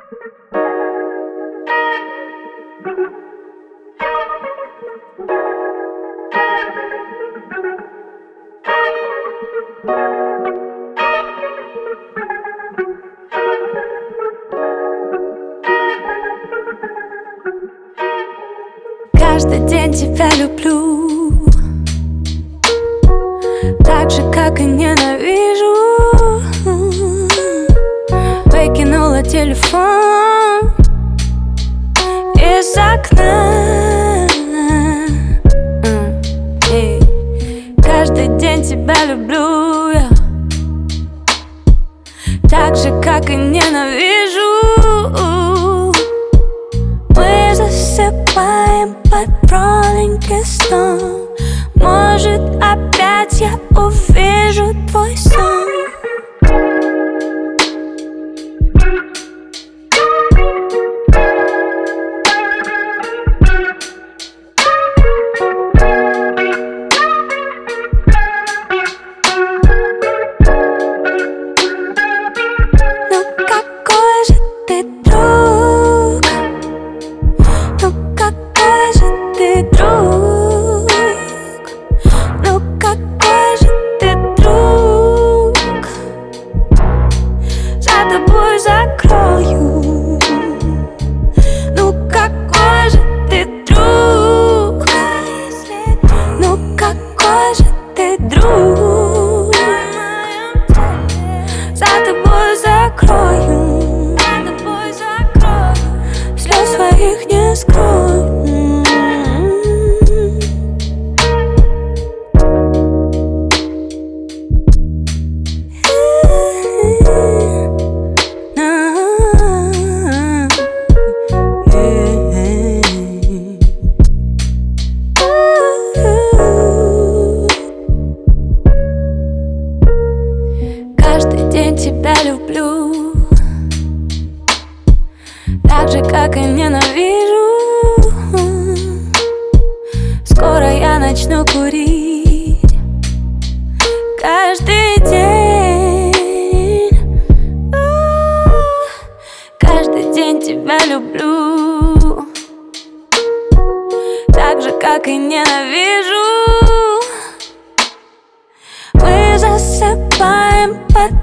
Каждый день тебя люблю, так же, как и ненавижу. Выкинула телефон из окна. Каждый день тебя люблю я, так же, как и ненавижу. Мы засыпаем под проленький сон. Может, опять я увижу твой сон. Ну какой же ты друг, ну какой же ты друг, ну какой же ты друг. За тобой закрою. Ну какой же ты друг, ну какой же ты друг. За тобой закрою, слез своих не скрою. Каждый день тебя люблю, так же, как и ненавижу. Скоро я начну курить каждый день. Каждый день тебя люблю, так же, как и ненавижу. Мы засыпаем под